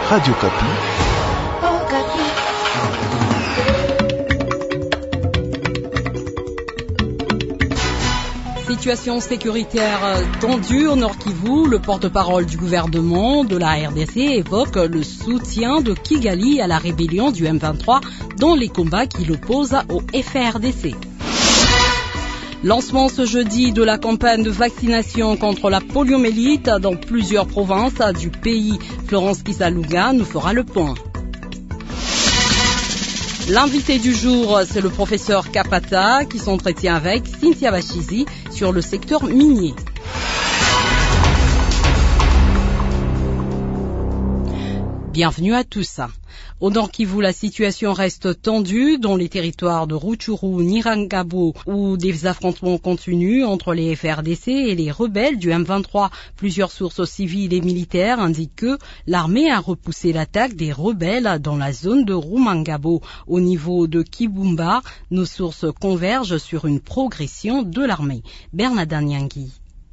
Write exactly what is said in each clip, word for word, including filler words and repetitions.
Radio Kapi. Oh, Kapi. Situation sécuritaire tendue au Nord Kivu. Le porte-parole du gouvernement de la R D C évoque le soutien de Kigali à la rébellion du M vingt-trois dans les combats qui l'opposent au F R D C. Lancement ce jeudi de la campagne de vaccination contre la poliomyélite dans plusieurs provinces du pays. Florence Kisaluga nous fera le point. L'invité du jour, c'est le professeur Kapata qui s'entretient avec Cynthia Bachizi sur le secteur minier. Bienvenue à tous. Au Nord Kivu, la situation reste tendue dans les territoires de Rutshuru, Nyiragongo, où des affrontements continuent entre les F R D C et les rebelles du M vingt-trois. Plusieurs sources civiles et militaires indiquent que l'armée a repoussé l'attaque des rebelles dans la zone de Rumangabo. Au niveau de Kibumba, nos sources convergent sur une progression de l'armée. Bernard Nyangui.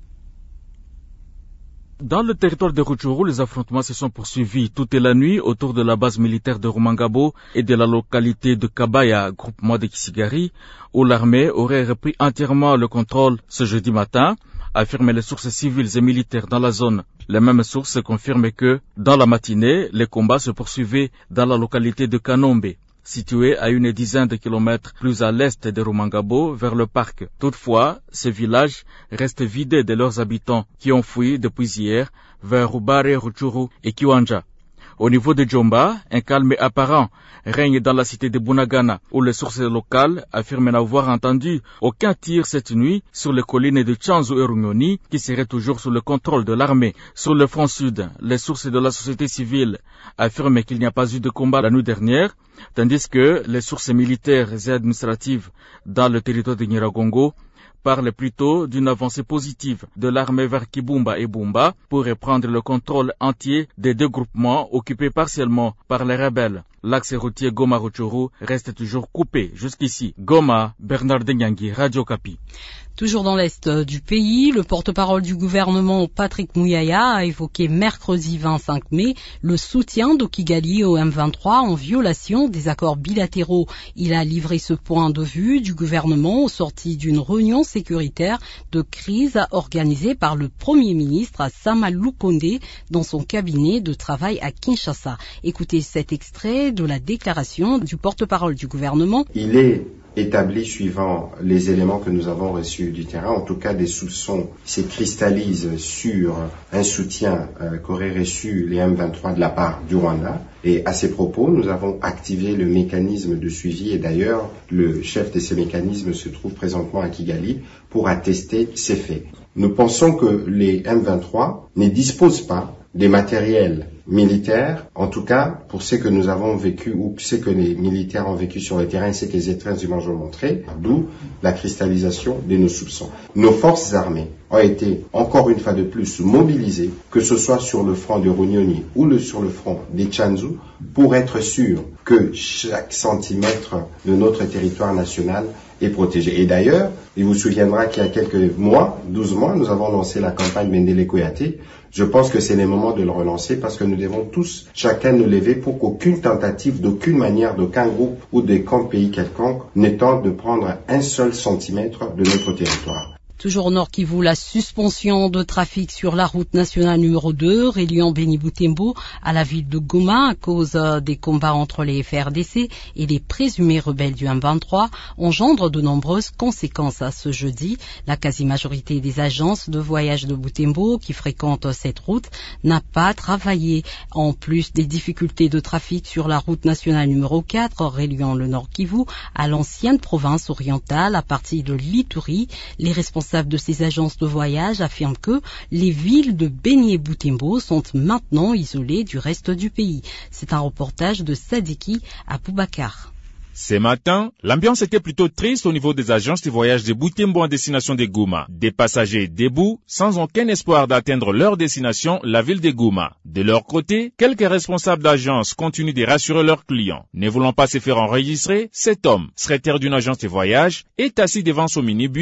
Dans le territoire de Rutshuru, les affrontements se sont poursuivis toute la nuit autour de la base militaire de Rumangabo et de la localité de Kabaya, groupement de Kisigari, où l'armée aurait repris entièrement le contrôle ce jeudi matin, affirment les sources civiles et militaires dans la zone. Les mêmes sources confirment que, dans la matinée, les combats se poursuivaient dans la localité de Kanombe, situé à une dizaine de kilomètres plus à l'est de Rumangabo, vers le parc. Toutefois, ce village reste vidé de leurs habitants qui ont fui depuis hier vers Rubare, Rutshuru et Kiwanja. Au niveau de Djomba, un calme apparent règne dans la cité de Bunagana, où les sources locales affirment n'avoir entendu aucun tir cette nuit sur les collines de Tchanzu et Runyoni, qui seraient toujours sous le contrôle de l'armée. Sur le front sud, les sources de la société civile affirment qu'il n'y a pas eu de combat la nuit dernière, tandis que les sources militaires et administratives dans le territoire de Nyiragongo parle plutôt d'une avancée positive de l'armée vers Kibumba et Bumba pour reprendre le contrôle entier des deux groupements occupés partiellement par les rebelles. L'axe routier Goma-Rutshuru reste toujours coupé jusqu'ici. Goma, Bernard Nyangui, Radio Kapi. Toujours dans l'est du pays, le porte-parole du gouvernement Patrick Muyaya a évoqué mercredi vingt-cinq mai le soutien de Kigali au M vingt-trois en violation des accords bilatéraux. Il a livré ce point de vue du gouvernement au sorti d'une réunion sécuritaire de crise organisée par le Premier ministre Sama Lukonde dans son cabinet de travail à Kinshasa. Écoutez cet extrait de la déclaration du porte-parole du gouvernement. Il est établi suivant les éléments que nous avons reçus du terrain. En tout cas, des soupçons se cristallisent sur un soutien euh, qu'auraient reçu les M vingt-trois de la part du Rwanda. Et à ces propos, nous avons activé le mécanisme de suivi et d'ailleurs, le chef de ces mécanismes se trouve présentement à Kigali pour attester ces faits. Nous pensons que les M vingt-trois ne disposent pas des matériels militaires, en tout cas pour ce que nous avons vécu ou ce que les militaires ont vécu sur le terrain et ce que les étreintes images ont montré, d'où la cristallisation de nos soupçons. Nos forces armées ont été encore une fois de plus mobilisées, que ce soit sur le front de Runyoni ou le, sur le front des Tchanzu, pour être sûr que chaque centimètre de notre territoire national est protégé. Et d'ailleurs, il vous souviendra qu'il y a quelques mois, douze mois, nous avons lancé la campagne Mendele Koyate. Je pense que c'est le moment de le relancer parce que nous devons tous, chacun nous lever pour qu'aucune tentative, d'aucune manière, d'aucun groupe ou de camp pays quelconque ne tente de prendre un seul centimètre de notre territoire. Toujours au Nord Kivu, la suspension de trafic sur la route nationale numéro deux reliant Beni Butembo à la ville de Goma à cause des combats entre les F R D C et les présumés rebelles du M vingt-trois engendre de nombreuses conséquences. À ce jeudi, la quasi-majorité des agences de voyage de Butembo qui fréquentent cette route n'a pas travaillé. En plus des difficultés de trafic sur la route nationale numéro quatre reliant le Nord Kivu à l'ancienne province orientale à partir de l'Ituri, les responsables de ces agences de voyage affirment que les villes de Beni et Butembo sont maintenant isolées du reste du pays. C'est un reportage de Sadiki Aboubakar. Ce matin, l'ambiance était plutôt triste au niveau des agences de voyage de Butembo en destination de Goma. Des passagers debout, sans aucun espoir d'atteindre leur destination, la ville de Goma. De leur côté, quelques responsables d'agences continuent de rassurer leurs clients. Ne voulant pas se faire enregistrer, cet homme, secrétaire d'une agence de voyage, est assis devant son minibus,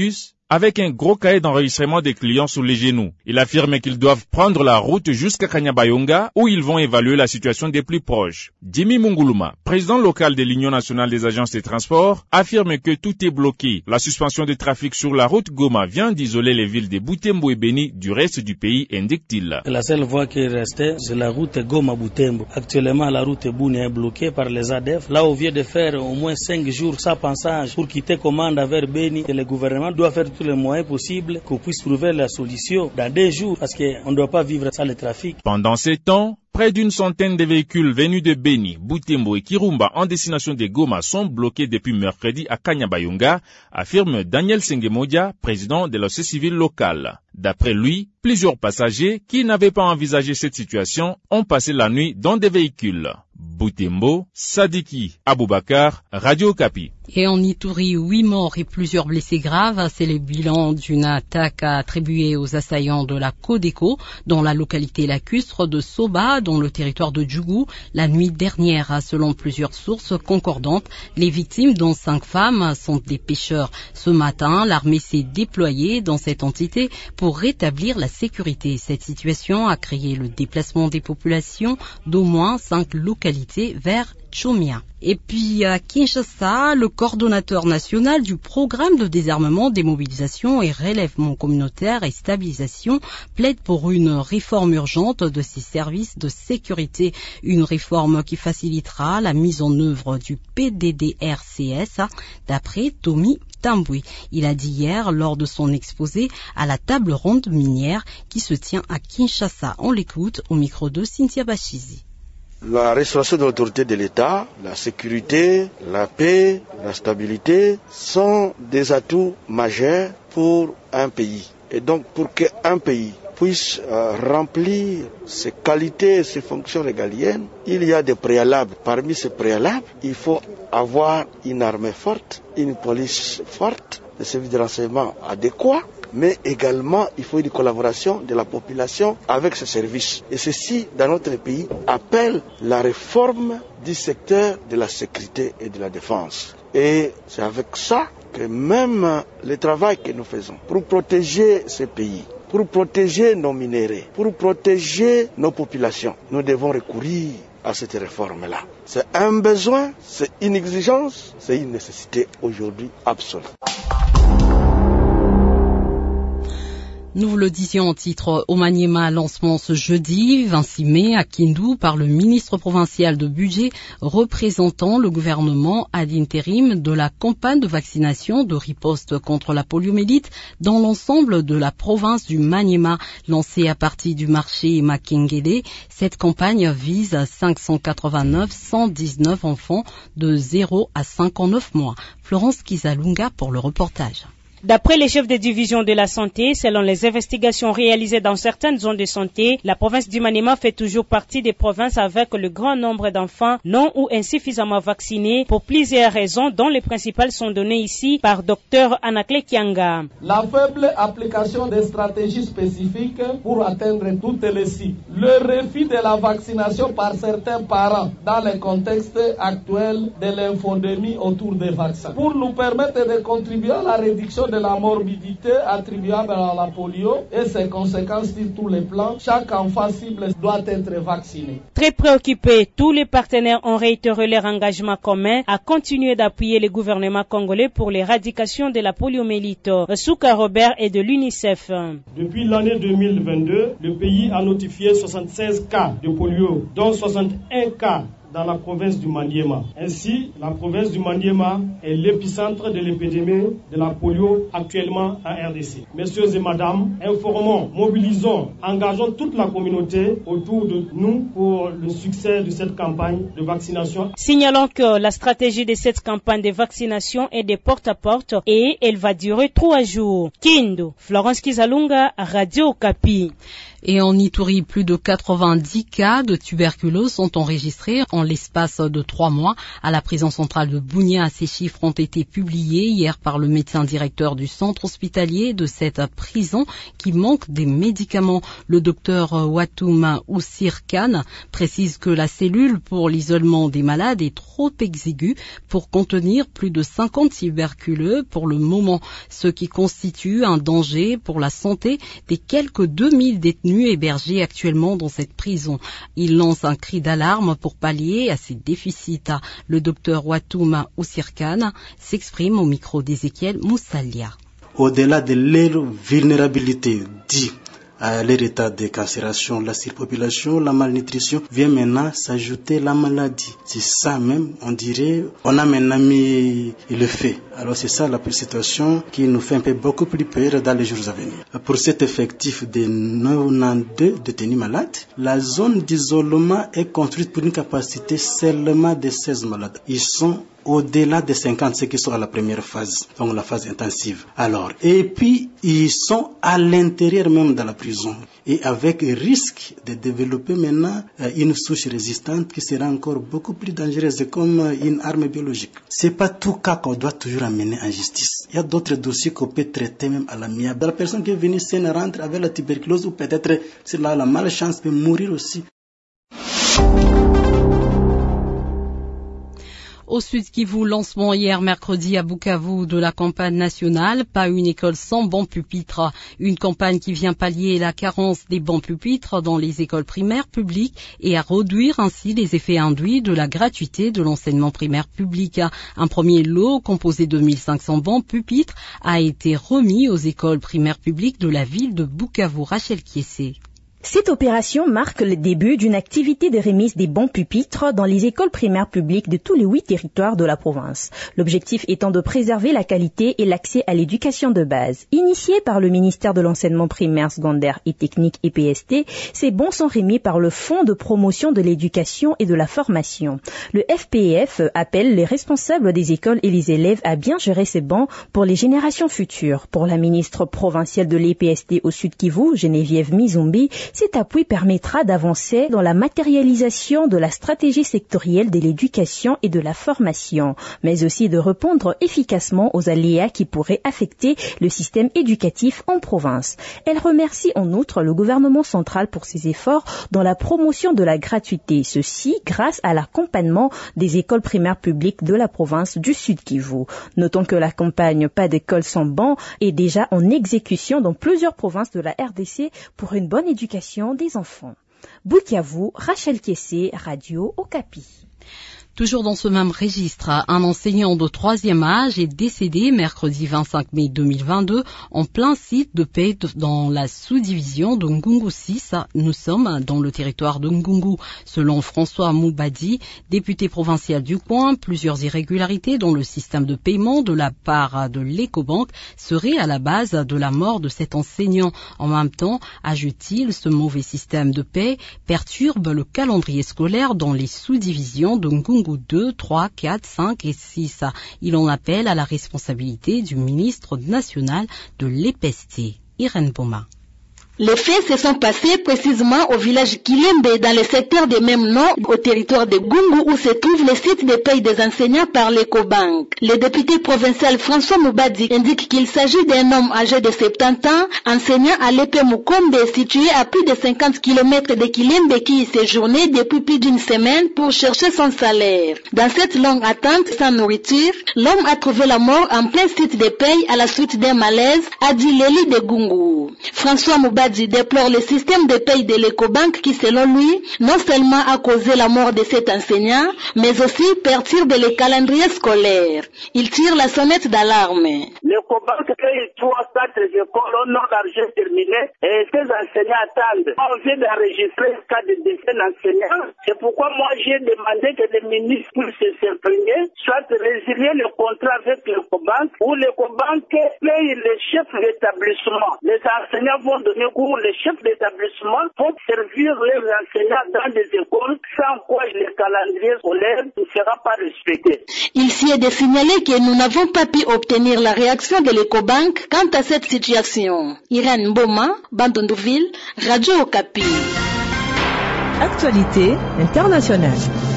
avec un gros cahier d'enregistrement des clients sous les genoux. Il affirme qu'ils doivent prendre la route jusqu'à Kanyabayonga où ils vont évaluer la situation des plus proches. Jimmy Munguluma, président local de l'Union nationale des agences de transport, affirme que tout est bloqué. La suspension du trafic sur la route Goma vient d'isoler les villes de Butembo et Beni du reste du pays, indique-t-il. La seule voie qui est restée, c'est la route Goma-Butembo. Actuellement, la route Bouni est bloquée par les A D F. Là, on vient de faire au moins cinq jours sans passage pour quitter Komanda vers Beni. Et le gouvernement doit faire tous les moyens possibles qu'on puisse trouver la solution dans deux jours parce qu'on ne doit pas vivre sans le trafic. Pendant ces temps, près d'une centaine de véhicules venus de Beni, Butembo et Kirumba en destination de Goma sont bloqués depuis mercredi à Kanyabayonga, affirme Daniel Sengemodia, président de la société civile locale. D'après lui, plusieurs passagers qui n'avaient pas envisagé cette situation ont passé la nuit dans des véhicules. Butembo, Sadiki, Aboubakar, Radio Okapi. Et en Ituri, huit morts et plusieurs blessés graves, c'est le bilan d'une attaque attribuée aux assaillants de la Codeco dans la localité lacustre de Soba, dans le territoire de Djougou, la nuit dernière. Selon plusieurs sources concordantes, les victimes, dont cinq femmes, sont des pêcheurs. Ce matin, l'armée s'est déployée dans cette entité pour rétablir la sécurité. Cette situation a créé le déplacement des populations d'au moins cinq localités vers Chomia. Et puis à Kinshasa, le coordonnateur national du programme de désarmement, démobilisation et relèvement communautaire et stabilisation plaide pour une réforme urgente de ses services de sécurité. Une réforme qui facilitera la mise en œuvre du P D D R C S, d'après Tommy Tamboui. Il a dit hier lors de son exposé à la table ronde minière qui se tient à Kinshasa. On l'écoute au micro de Cynthia Bachizi. La restauration de l'autorité de l'État, la sécurité, la paix, la stabilité sont des atouts majeurs pour un pays. Et donc pour qu'un pays puisse euh, remplir ses qualités, ses fonctions régaliennes, il y a des préalables. Parmi ces préalables, il faut avoir une armée forte, une police forte, des services de renseignement adéquats, mais également il faut une collaboration de la population avec ce service. Et ceci, dans notre pays, appelle la réforme du secteur de la sécurité et de la défense. Et c'est avec ça que même le travail que nous faisons pour protéger ce pays, pour protéger nos minéraux, pour protéger nos populations, nous devons recourir à cette réforme-là. C'est un besoin, c'est une exigence, c'est une nécessité aujourd'hui absolue. Nous vous le disions en titre au Maniema, lancement ce jeudi vingt-six mai à Kindu par le ministre provincial de budget représentant le gouvernement à l'intérim de la campagne de vaccination de riposte contre la poliomyélite dans l'ensemble de la province du Maniema, lancée à partir du marché Makengele. Cette campagne vise cinq cent quatre-vingt-neuf cent dix-neuf enfants de zéro à cinquante-neuf mois. Florence Kizalunga pour le reportage. D'après les chefs de division de la santé, selon les investigations réalisées dans certaines zones de santé, la province du Maniema fait toujours partie des provinces avec le grand nombre d'enfants non ou insuffisamment vaccinés pour plusieurs raisons dont les principales sont données ici par Dr Anakle Kianga. La faible application des stratégies spécifiques pour atteindre toutes les cibles. Le refus de la vaccination par certains parents dans le contexte actuel de l'infodémie autour des vaccins. Pour nous permettre de contribuer à la réduction de la morbidité attribuable à la polio et ses conséquences sur tous les plans, chaque enfant cible doit être vacciné. Très préoccupés, tous les partenaires ont réitéré leur engagement commun à continuer d'appuyer le gouvernement congolais pour l'éradication de la poliomyélite. Souka Robert est de l'UNICEF. Depuis l'année deux mille vingt-deux, le pays a notifié soixante-seize cas de polio, dont soixante et un cas dans la province du Maniema. Ainsi, la province du Maniema est l'épicentre de l'épidémie de la polio actuellement en R D C. Messieurs et madame, informons, mobilisons, engageons toute la communauté autour de nous pour le succès de cette campagne de vaccination. Signalons que la stratégie de cette campagne de vaccination est de porte à porte et elle va durer trois jours. Kindu, Florence Kizalunga, Radio Okapi. Et en Ituri, plus de quatre-vingt-dix cas de tuberculose sont enregistrés en l'espace de trois mois. À la prison centrale de Bunia, ces chiffres ont été publiés hier par le médecin directeur du centre hospitalier de cette prison qui manque des médicaments. Le docteur Watoum Oussir Khan précise que la cellule pour l'isolement des malades est trop exiguë pour contenir plus de cinquante tuberculeux pour le moment, ce qui constitue un danger pour la santé des quelques deux mille détenus hébergés actuellement dans cette prison. Il lance un cri d'alarme pour pallier à ces déficits. Le docteur Watoum Oussir Khan s'exprime au micro d'Ézéchiel Moussalia. Au-delà de leur vulnérabilité due à leur état de carcération, la surpopulation, la malnutrition, vient maintenant s'ajouter la maladie. C'est ça même, on dirait, on a maintenant mis le fait. Alors c'est ça la situation qui nous fait un peu beaucoup plus peur dans les jours à venir. Pour cet effectif de quatre-vingt-douze détenus malades, la zone d'isolement est construite pour une capacité seulement de seize malades. Ils sont au-delà des cinquante, ceux qui sont à la première phase, donc la phase intensive. Alors, et puis, ils sont à l'intérieur même de la prison. Et avec risque de développer maintenant une souche résistante qui sera encore beaucoup plus dangereuse, comme une arme biologique. C'est pas tout cas qu'on doit toujours amener en justice. Il y a d'autres dossiers qu'on peut traiter même à l'amiable. La personne qui est venue saine rentre avec la tuberculose ou peut-être, c'est là la malchance, peut mourir aussi. Au Sud Kivu, lancement hier mercredi à Bukavu de la campagne nationale, pas une école sans bancs pupitres. Une campagne qui vient pallier la carence des bancs pupitres dans les écoles primaires publiques et à réduire ainsi les effets induits de la gratuité de l'enseignement primaire public. Un premier lot composé de mille cinq cents bancs pupitres a été remis aux écoles primaires publiques de la ville de Bukavu. Rachel Kiessé. Cette opération marque le début d'une activité de remise des bancs pupitres dans les écoles primaires publiques de tous les huit territoires de la province. L'objectif étant de préserver la qualité et l'accès à l'éducation de base. Initié par le ministère de l'enseignement primaire, secondaire et technique E P S T, ces bons sont remis par le Fonds de promotion de l'éducation et de la formation. Le F P F appelle les responsables des écoles et les élèves à bien gérer ces bancs pour les générations futures. Pour la ministre provinciale de l'E P S T au Sud Kivu, Geneviève Mizumbi, cet appui permettra d'avancer dans la matérialisation de la stratégie sectorielle de l'éducation et de la formation, mais aussi de répondre efficacement aux aléas qui pourraient affecter le système éducatif en province. Elle remercie en outre le gouvernement central pour ses efforts dans la promotion de la gratuité, ceci grâce à l'accompagnement des écoles primaires publiques de la province du Sud Kivu. Notons que la campagne Pas d'école sans banc est déjà en exécution dans plusieurs provinces de la R D C pour une bonne éducation des enfants. Bukavu, Rachel Kiessé, Radio Okapi. Toujours dans ce même registre, un enseignant de troisième âge est décédé mercredi vingt-cinq mai deux mille vingt-deux en plein site de paix dans la sous-division de Ngungu six. Nous sommes dans le territoire de Ngungu. Selon François Moubadi, député provincial du coin, plusieurs irrégularités dans le système de paiement de la part de l'Ecobank seraient à la base de la mort de cet enseignant. En même temps, ajoute-t-il, ce mauvais système de paie perturbe le calendrier scolaire dans les sous-divisions de Ngungu deux, trois, quatre, cinq et six. Il en appelle à la responsabilité du ministre national de l'E P S T, Irène Boma. Les faits se sont passés précisément au village Kilembe, dans le secteur de même nom, au territoire de Gungu, où se trouve le site de paye des enseignants par l'Ecobank. Le député provincial François Moubadi indique qu'il s'agit d'un homme âgé de soixante-dix ans, enseignant à l'E P Mukombe, situé à plus de cinquante kilomètres de Kilembe, qui y séjournait depuis plus d'une semaine pour chercher son salaire. Dans cette longue attente sans nourriture, l'homme a trouvé la mort en plein site de paye à la suite d'un malaise, a dit l'élu de Gungu. François Moubadi déplore le système de paye de l'Ecobank qui, selon lui, non seulement a causé la mort de cet enseignant, mais aussi perturbe le calendrier scolaire. Il tire la sonnette d'alarme. L'Ecobank paye trois, quatre écoles au nom d'argent terminé et ces enseignants attendent. On vient d'enregistrer le cas de décès d'enseignants. C'est pourquoi moi j'ai demandé que le ministre puisse s'imprégner, soit résilier le contrat avec l'Ecobank, ou l'Ecobank paye les chefs d'établissement. Les enseignants vont donner où les chefs d'établissement vont servir leurs enseignants dans des écoles, sans quoi le calendrier scolaire ne sera pas respecté. Il s'y est de signaler que nous n'avons pas pu obtenir la réaction de l'Ecobank quant à cette situation. Irène Boma, Bandondoville, Radio Okapi. Actualité internationale.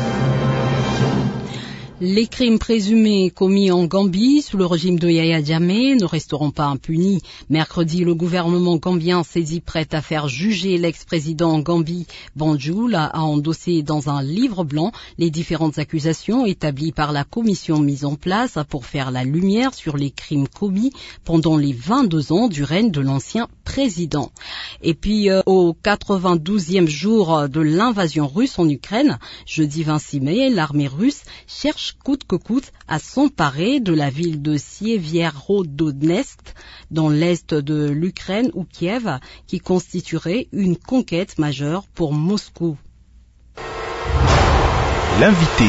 Les crimes présumés commis en Gambie sous le régime de Yahya Jammeh ne resteront pas impunis. Mercredi, le gouvernement gambien s'est dit prêt à faire juger l'ex-président Gambie Banjul a endossé dans un livre blanc les différentes accusations établies par la commission mise en place pour faire la lumière sur les crimes commis pendant les vingt-deux ans du règne de l'ancien président. Et puis, euh, au quatre-vingt-douzième jour de l'invasion russe en Ukraine, jeudi vingt-six mai, l'armée russe cherche coûte que coûte à s'emparer de la ville de Sievierodonetsk dans l'est de l'Ukraine ou Kiev, qui constituerait une conquête majeure pour Moscou. L'invité.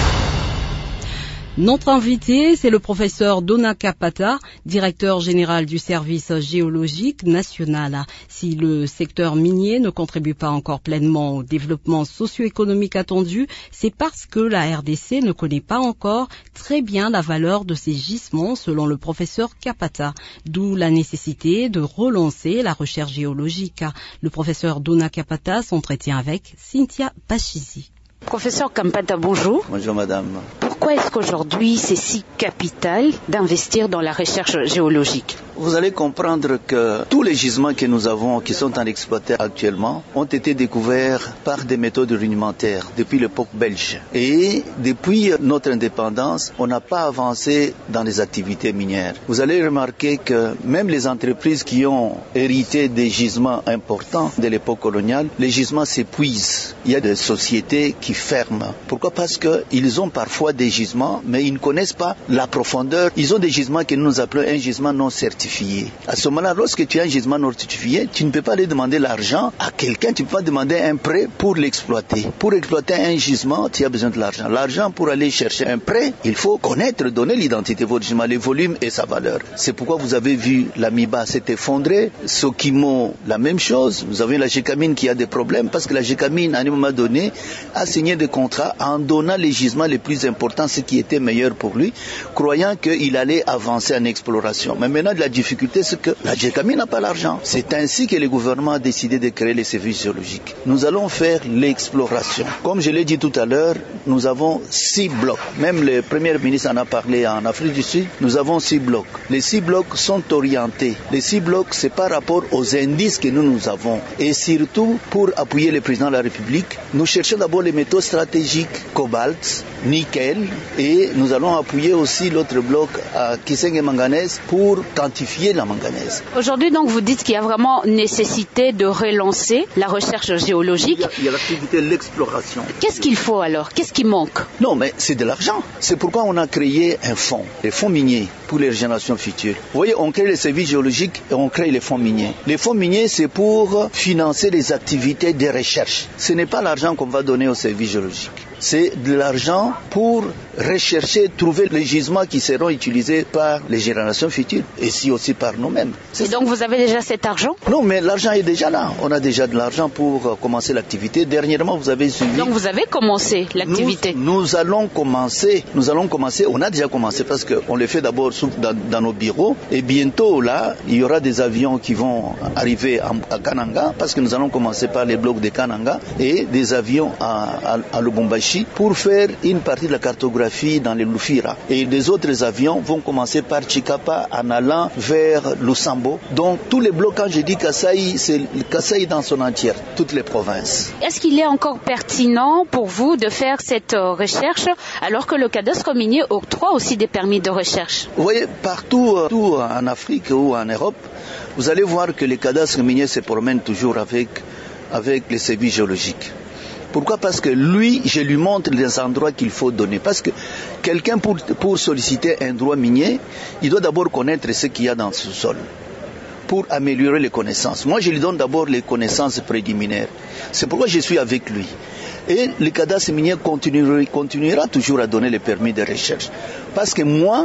Notre invité, c'est le professeur Dona Kapata, directeur général du service géologique national. Si le secteur minier ne contribue pas encore pleinement au développement socio-économique attendu, c'est parce que la R D C ne connaît pas encore très bien la valeur de ces gisements, selon le professeur Kapata. D'où la nécessité de relancer la recherche géologique. Le professeur Dona Kapata s'entretient avec Cynthia Pachizi. Professeur Kapata, bonjour. Bonjour madame. Pourquoi est-ce qu'aujourd'hui c'est si capital d'investir dans la recherche géologique? Vous allez comprendre que tous les gisements que nous avons, qui sont en exploitation actuellement, ont été découverts par des méthodes rudimentaires depuis l'époque belge. Et depuis notre indépendance, on n'a pas avancé dans les activités minières. Vous allez remarquer que même les entreprises qui ont hérité des gisements importants de l'époque coloniale, les gisements s'épuisent. Il y a des sociétés qui ferment. Pourquoi? Parce qu'ils ont parfois des gisements, mais ils ne connaissent pas la profondeur. Ils ont des gisements que nous appelons un gisement non certifié. À ce moment-là, lorsque tu as un gisement non certifié, tu ne peux pas aller demander l'argent à quelqu'un, tu ne peux pas demander un prêt pour l'exploiter. Pour exploiter un gisement, tu as besoin de l'argent. L'argent, pour aller chercher un prêt, il faut connaître, donner l'identité de votre gisement, les volumes et sa valeur. C'est pourquoi vous avez vu la Miba s'est effondrée, Sokimo, la même chose. Vous avez la Gécamine qui a des problèmes parce que la Gécamine, à un moment donné, a signé des contrats en donnant les gisements les plus importants, ce qui était meilleur pour lui, croyant qu'il allait avancer en exploration. Mais maintenant, la difficulté, c'est que la Gécamine n'a pas l'argent. C'est ainsi que le gouvernement a décidé de créer les services géologiques. Nous allons faire l'exploration. Comme je l'ai dit tout à l'heure, nous avons six blocs. Même le premier ministre en a parlé en Afrique du Sud. Nous avons six blocs. Les six blocs sont orientés. Les six blocs, c'est par rapport aux indices que nous, nous avons. Et surtout, pour appuyer le président de la République, nous cherchons d'abord les métaux stratégiques, cobalt, nickel, et nous allons appuyer aussi l'autre bloc à Kisenge et manganèse pour quantifier la manganèse. Aujourd'hui, donc, vous dites qu'il y a vraiment nécessité de relancer la recherche géologique. Il y a, il y a l'activité de l'exploration. Qu'est-ce qu'il faut alors? Qu'est-ce qui manque? Non, mais c'est de l'argent. C'est pourquoi on a créé un fonds, les fonds miniers pour les générations futures. Vous voyez, on crée les services géologiques et on crée les fonds miniers. Les fonds miniers, c'est pour financer les activités de recherche. Ce n'est pas l'argent qu'on va donner aux services géologiques. C'est de l'argent pour rechercher, trouver les gisements qui seront utilisés par les générations futures et si aussi par nous-mêmes. Et donc vous avez déjà cet argent? Non, mais l'argent est déjà là. On a déjà de l'argent pour commencer l'activité. Dernièrement, vous avez suivi. Donc vous avez commencé l'activité? Nous, nous allons commencer. Nous allons commencer. On a déjà commencé parce qu'on le fait d'abord dans, dans nos bureaux. Et bientôt, là, il y aura des avions qui vont arriver à, à Kananga parce que nous allons commencer par les blocs de Kananga et des avions à, à, à Lubumbashi pour faire une partie de la cartographie dans les Lufira. Et les autres avions vont commencer par Chikapa en allant vers Lusambo. Donc tous les blocs, quand je dis Kasaï, c'est Kasaï dans son entière, toutes les provinces. Est-ce qu'il est encore pertinent pour vous de faire cette recherche alors que le cadastre minier octroie aussi des permis de recherche? Vous voyez, partout, partout en Afrique ou en Europe, vous allez voir que les cadastres miniers se promènent toujours avec, avec les services géologiques. Pourquoi? Parce que lui, je lui montre les endroits qu'il faut donner. Parce que quelqu'un, pour, pour solliciter un droit minier, il doit d'abord connaître ce qu'il y a dans ce sol pour améliorer les connaissances. Moi, je lui donne d'abord les connaissances préliminaires. C'est pourquoi je suis avec lui. Et le cadastre minier continuera, continuera toujours à donner les permis de recherche. Parce que moi,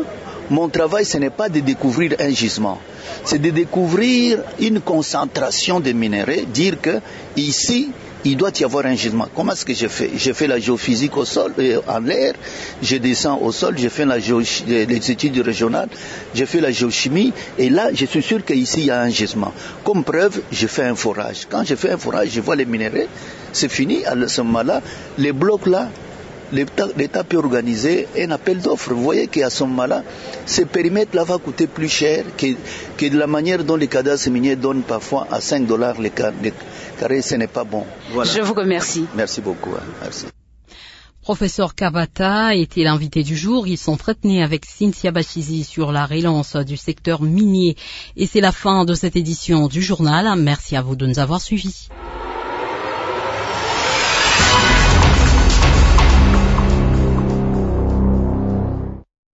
mon travail, ce n'est pas de découvrir un gisement, c'est de découvrir une concentration de minerais, dire que ici, il doit y avoir un gisement. Comment est-ce que j'ai fait? J'ai fait la géophysique au sol, euh, en l'air, je descends au sol, j'ai fait la géo, les études régionales, j'ai fait la géochimie, et là, je suis sûr qu'ici, il y a un gisement. Comme preuve, j'ai fait un forage. Quand je fais un forage, je vois les minéraux, c'est fini. À ce moment-là, les blocs-là, l'État peut organiser un appel d'offres. Vous voyez qu'à ce moment-là, ce périmètre-là va coûter plus cher que, que de la manière dont les cadastres miniers donnent parfois à cinq dollars les carrés. Ce n'est pas bon. Voilà. Je vous remercie. Merci beaucoup. Merci. Professeur Kabata était l'invité du jour. Ils s'entretenaient avec Cynthia Bachizi sur la relance du secteur minier. Et c'est la fin de cette édition du journal. Merci à vous de nous avoir suivis.